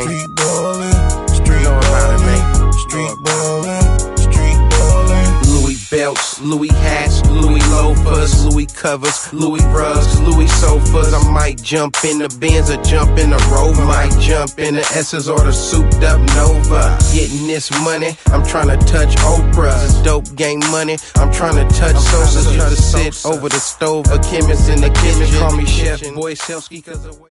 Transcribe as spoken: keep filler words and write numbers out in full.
Street ballin', street ballin', street ballin', street ballin'. Louis belts, Louis hats, Louis loafers, Louis covers, Louis rugs, Louis sofas. I might jump in the Benz or jump in the Rover. Might jump in the S's or the souped up Nova. Getting this money, I'm trying to touch Oprah. This dope gang money, I'm trying to touch Sosa. Try to sit over the stove, a chemist in the kitchen. Call me Chef Boy Selsky 'cause of